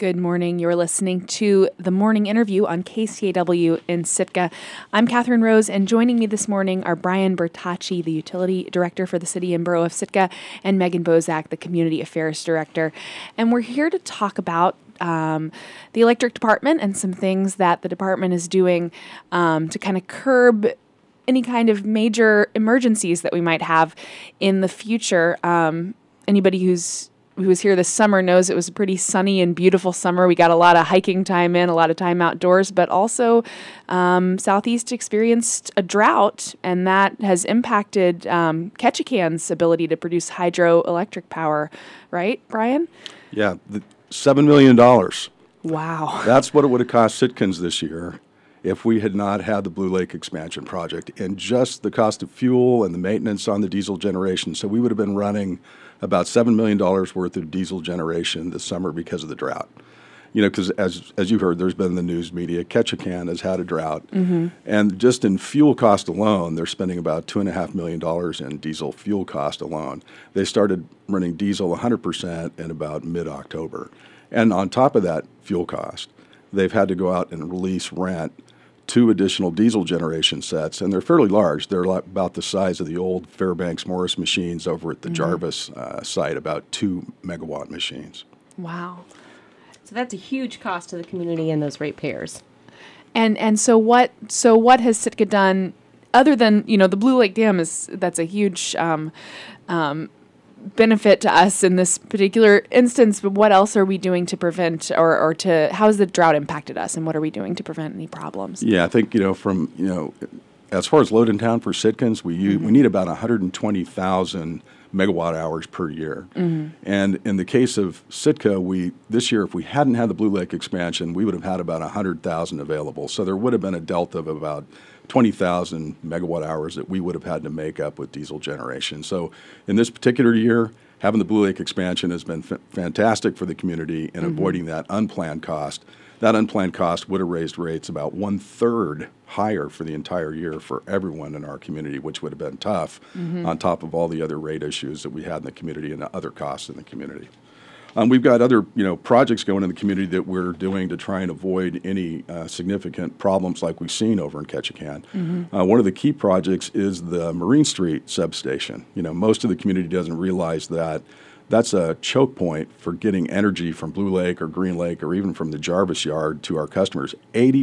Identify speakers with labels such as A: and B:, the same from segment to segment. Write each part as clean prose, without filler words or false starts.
A: Good morning. You're listening to the morning interview on KCAW in Sitka. I'm Catherine Rose, and joining me this morning are Brian Bertacci, the Utility Director for the City and Borough of Sitka, and Megan Bozak, the Community Affairs Director. And we're here to talk about the electric department and some things that the department is doing to kind of curb any kind of major emergencies that we might have in the future. Anybody who was here this summer knows it was a pretty sunny and beautiful summer. We got a lot of hiking time in, a lot of time outdoors, but also Southeast experienced a drought, and that has impacted Ketchikan's ability to produce hydroelectric power. Right, Brian?
B: Yeah, $7 million.
A: Wow.
B: That's what it would have cost Sitkans this year if we had not had the Blue Lake expansion project, and just the cost of fuel and the maintenance on the diesel generation. So we would have been running about $7 million worth of diesel generation this summer because of the drought. You know, because as you heard, there's been in the news media, Ketchikan has had a drought. Mm-hmm. And just in fuel cost alone, they're spending about $2.5 million in diesel fuel cost alone. They started running diesel 100% in about mid-October. And on top of that fuel cost, they've had to go out and rent 2 additional diesel generation sets, and they're fairly large. They're about the size of the old Fairbanks Morris machines over at the Jarvis site, about 2 megawatt machines.
A: Wow.
C: So that's a huge cost to the community and those ratepayers.
A: And so what has Sitka done other than, you know, the Blue Lake Dam that's a huge benefit to us in this particular instance, but what else are we doing to prevent or to how has the drought impacted us, and what are we doing to prevent any problems?
B: Yeah, I think, as far as load in town for Sitkans, we need about 120,000 megawatt hours per year. Mm-hmm. And in the case of Sitka, this year, if we hadn't had the Blue Lake expansion, we would have had about 100,000 available. So there would have been a delta of about 20,000 megawatt hours that we would have had to make up with diesel generation. So in this particular year, having the Blue Lake expansion has been fantastic for the community in avoiding that unplanned cost. That unplanned cost would have raised rates about 1/3 higher for the entire year for everyone in our community, which would have been tough on top of all the other rate issues that we had in the community and the other costs in the community. We've got other projects going in the community that we're doing to try and avoid any significant problems like we've seen over in Ketchikan. Mm-hmm. One of the key projects is the Marine Street substation. You know, most of the community doesn't realize that that's a choke point for getting energy from Blue Lake or Green Lake or even from the Jarvis yard to our customers.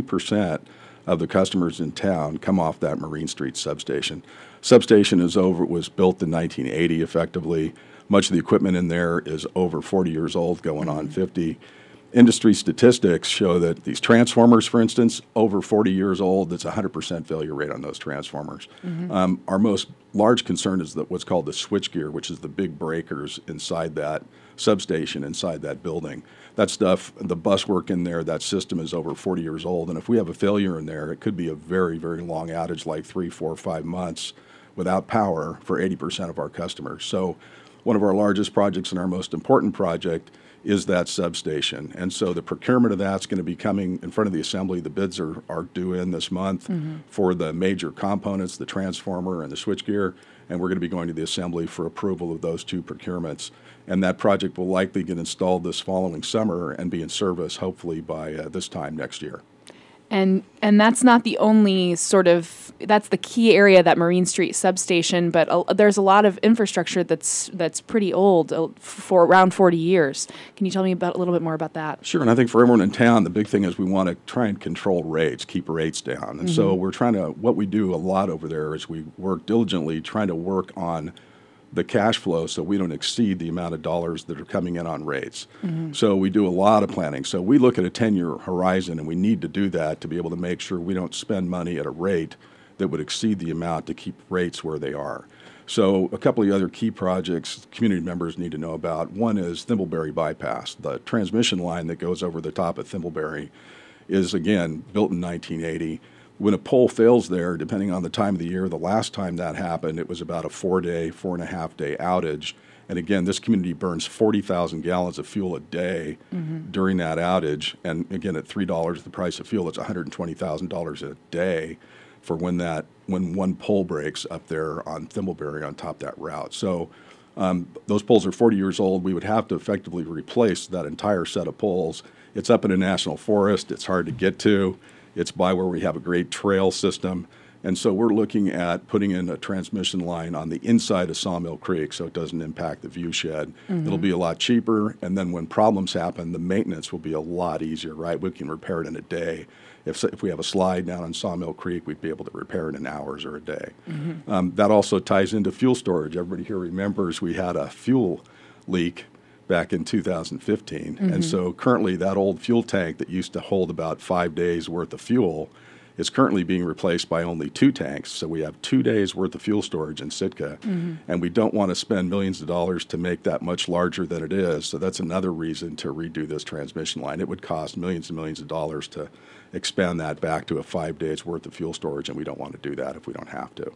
B: 80% of the customers in town come off that Marine Street substation. Substation was built in 1980 effectively. Much of the equipment in there is over 40 years old, going on 50. Industry statistics show that these transformers, for instance, over 40 years old, it's a 100% failure rate on those transformers. Mm-hmm. Our most large concern is what's called the switchgear, which is the big breakers inside that substation, inside that building. That stuff, the buswork in there, that system is over 40 years old. And if we have a failure in there, it could be a very, very long outage, like 3, 4, 5 months without power for 80% of our customers. So one of our largest projects and our most important project is that substation. And so the procurement of that's going to be coming in front of the assembly. The bids are due in this month for the major components, the transformer and the switchgear, and we're going to be going to the assembly for approval of those 2 procurements. And that project will likely get installed this following summer and be in service hopefully by this time next year.
A: And that's not the only that's the key area, that Marine Street substation, but there's a lot of infrastructure that's pretty old, for around 40 years. Can you tell me a little bit more about that?
B: Sure, and I think for everyone in town, the big thing is we want to try and control rates, keep rates down. And so what we do a lot over there is we work diligently trying to work on the cash flow so we don't exceed the amount of dollars that are coming in on rates. Mm-hmm. So we do a lot of planning. So we look at a 10-year horizon, and we need to do that to be able to make sure we don't spend money at a rate that would exceed the amount to keep rates where they are. So a couple of other key projects community members need to know about. One is Thimbleberry Bypass. The transmission line that goes over the top of Thimbleberry is, again, built in 1980. When a pole fails there, depending on the time of the year, the last time that happened, it was about a 4.5-day outage. And again, this community burns 40,000 gallons of fuel a day during that outage. And again, at $3 the price of fuel, it's $120,000 a day for when one pole breaks up there on Thimbleberry on top of that route. So Those poles are 40 years old. We would have to effectively replace that entire set of poles. It's up in a national forest. It's hard to get to. It's by where we have a great trail system. And so we're looking at putting in a transmission line on the inside of Sawmill Creek so it doesn't impact the view shed. It'll be a lot cheaper, and then when problems happen, the maintenance will be a lot easier, right? We can repair it in a day. If we have a slide down on Sawmill Creek, we'd be able to repair it in hours or a day. That also ties into fuel storage. Everybody here remembers we had a fuel leak back in 2015. And so currently that old fuel tank that used to hold about 5 days worth of fuel is currently being replaced by only 2 tanks. So we have 2 days worth of fuel storage in Sitka, and we don't want to spend millions of dollars to make that much larger than it is. So that's another reason to redo this transmission line. It would cost millions and millions of dollars to expand that back to a 5 days worth of fuel storage, and we don't want to do that if we don't have to.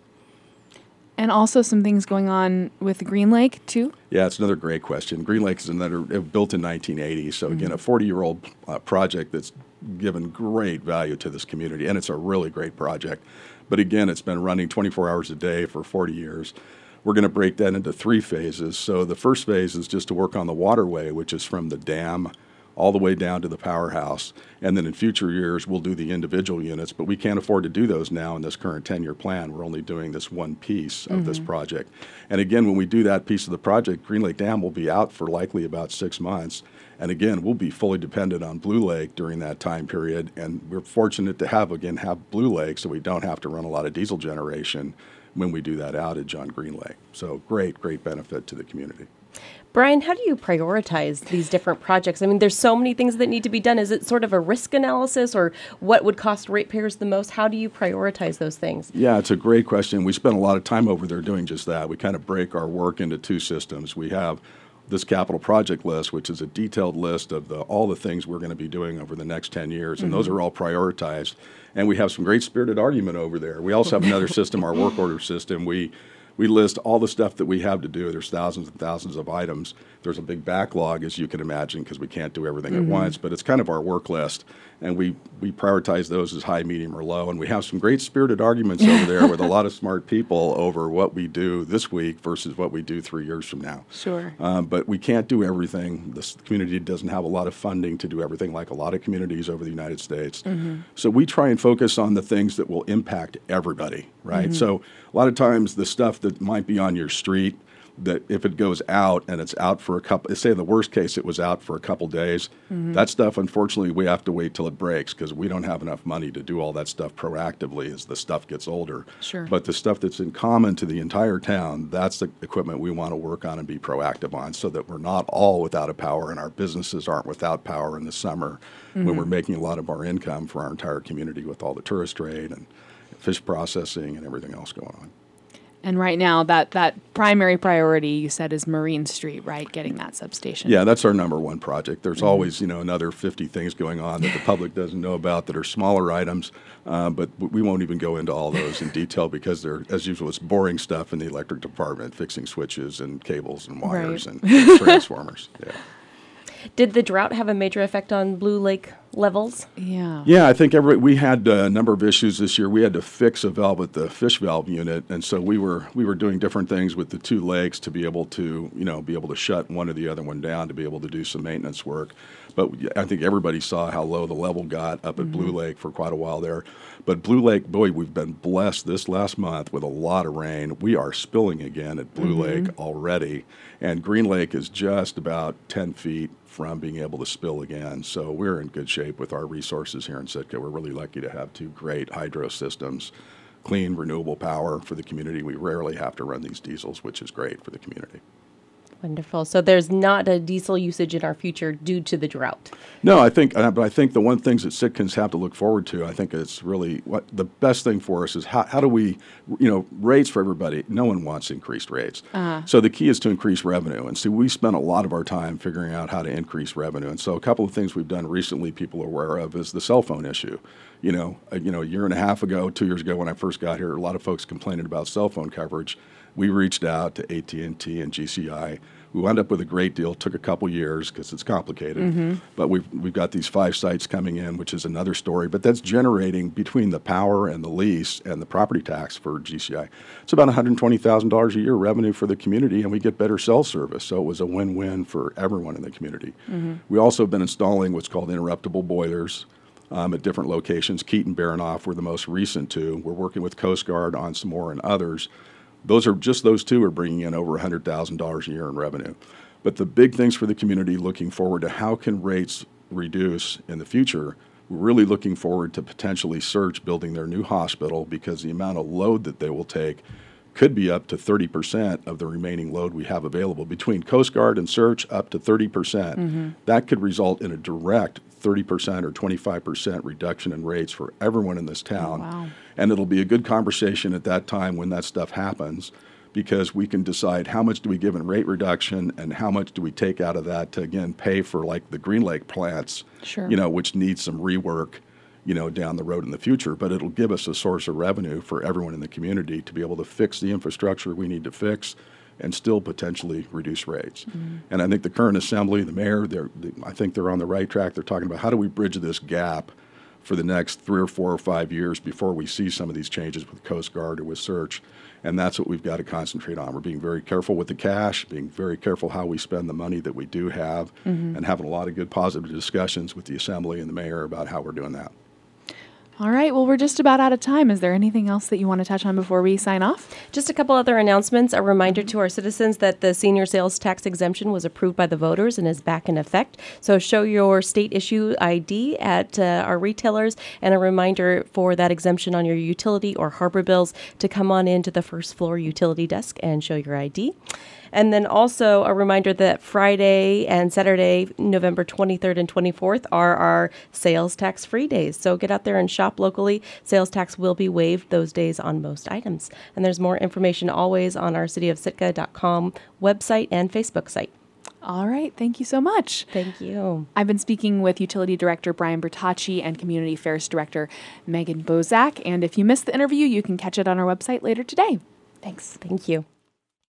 A: And also some things going on with Green Lake, too?
B: Yeah, it's another great question. Green Lake is built in 1980. So again, a 40-year-old project that's given great value to this community, and it's a really great project. But again, it's been running 24 hours a day for 40 years. We're going to break that into 3 phases. So the first phase is just to work on the waterway, which is from the dam all the way down to the powerhouse. And then in future years, we'll do the individual units, but we can't afford to do those now in this current 10-year plan. We're only doing this one piece of this project. And again, when we do that piece of the project, Green Lake Dam will be out for likely about 6 months. And again, we'll be fully dependent on Blue Lake during that time period. And we're fortunate to have Blue Lake so we don't have to run a lot of diesel generation when we do that outage on Green Lake. So great benefit to the community.
C: Brian, how do you prioritize these different projects? I mean, there's so many things that need to be done. Is it sort of a risk analysis, or what would cost ratepayers the most? How do you prioritize those things?
B: Yeah, it's a great question. We spend a lot of time over there doing just that. We kind of break our work into 2 systems. We have this capital project list, which is a detailed list of all the things we're going to be doing over the next 10 years, and those are all prioritized. And we have some great spirited argument over there. We also have another system, our work order system. We list all the stuff that we have to do. There's thousands and thousands of items. There's a big backlog, as you can imagine, because we can't do everything at once, but it's kind of our work list. And we prioritize those as high, medium, or low. And we have some great spirited arguments over there with a lot of smart people over what we do this week versus what we do 3 years from now.
A: Sure.
B: But we can't do everything. This community doesn't have a lot of funding to do everything like a lot of communities over the United States. So we try and focus on the things that will impact everybody, right? So a lot of times the stuff that might be on your street, that if it goes out and it's out for a couple, say in the worst case it was out for a couple days, that stuff, unfortunately, we have to wait till it breaks because we don't have enough money to do all that stuff proactively as the stuff gets older.
A: Sure.
B: But the stuff that's in common to the entire town, that's the equipment we want to work on and be proactive on so that we're not all without a power and our businesses aren't without power in the summer when we're making a lot of our income for our entire community with all the tourist trade and fish processing and everything else going on.
A: And right now, that primary priority, you said, is Marine Street, right? Getting that substation.
B: Yeah, that's our number one project. There's always, another 50 things going on that the public doesn't know about that are smaller items, but we won't even go into all those in detail because they're, as usual, it's boring stuff in the electric department, fixing switches and cables and wires and transformers. Yeah.
C: Did the drought have a major effect on Blue Lake levels?
A: Yeah.
B: Yeah, I think we had a number of issues this year. We had to fix a valve at the fish valve unit, and so we were doing different things with the 2 lakes to be able to shut one or the other one down to be able to do some maintenance work. But I think everybody saw how low the level got up at Blue Lake for quite a while there. But Blue Lake, boy, we've been blessed this last month with a lot of rain. We are spilling again at Blue Lake already, and Green Lake is just about 10 feet from being able to spill again. So we're in good shape with our resources here in Sitka. We're really lucky to have 2 great hydro systems, clean, renewable power for the community. We rarely have to run these diesels, which is great for the community.
C: Wonderful. So there's not a diesel usage in our future due to the drought.
B: No, I think the one things that Sitkans have to look forward to, I think it's really what the best thing for us is how do we, rates for everybody. No one wants increased rates. So the key is to increase revenue. And so we spent a lot of our time figuring out how to increase revenue. And so a couple of things we've done recently people are aware of is the cell phone issue. A year and a half ago, 2 years ago when I first got here, a lot of folks complaining about cell phone coverage. We reached out to AT&T and GCI. We wound up with a great deal. Took a couple years because it's complicated. But we've got these 5 sites coming in, which is another story. But that's generating between the power and the lease and the property tax for GCI. It's about $120,000 a year revenue for the community, and we get better cell service. So it was a win-win for everyone in the community. We also have been installing what's called interruptible boilers at different locations. Keaton, Baranoff were the most recent 2. We're working with Coast Guard on some more and others. Those 2 are bringing in over $100,000 a year in revenue. But the big things for the community, looking forward to how can rates reduce in the future, we're really looking forward to potentially Search building their new hospital, because the amount of load that they will take could be up to 30% of the remaining load we have available. Between Coast Guard and Search, up to 30%. That could result in a direct 30% or 25% reduction in rates for everyone in this town.
A: Wow.
B: And it'll be a good conversation at that time when that stuff happens, because we can decide how much do we give in rate reduction and how much do we take out of that to, again, pay for like the Green Lake plants,
A: Sure.
B: which need some rework, down the road in the future. But it'll give us a source of revenue for everyone in the community to be able to fix the infrastructure we need to fix and still potentially reduce rates. And I think the current assembly, the mayor, I think they're on the right track. They're talking about how do we bridge this gap for the next 3 or 4 or 5 years before we see some of these changes with Coast Guard or with Search. And that's what we've got to concentrate on. We're being very careful with the cash, being very careful how we spend the money that we do have, and having a lot of good positive discussions with the assembly and the mayor about how we're doing that.
A: All right. Well, we're just about out of time. Is there anything else that you want to touch on before we sign off?
C: Just a couple other announcements. A reminder to our citizens that the senior sales tax exemption was approved by the voters and is back in effect. So show your state issue ID at our retailers, and a reminder for that exemption on your utility or harbor bills to come on into the first floor utility desk and show your ID. And then also a reminder that Friday and Saturday, November 23rd and 24th, are our sales tax free days. So get out there and shop locally. Sales tax will be waived those days on most items. And there's more information always on our cityofsitka.com website and Facebook site.
A: All right. Thank you so much.
C: Thank you.
A: I've been speaking with Utility Director Brian Bertacci and Community Affairs Director Megan Bozak. And if you missed the interview, you can catch it on our website later today. Thanks.
C: Thank you.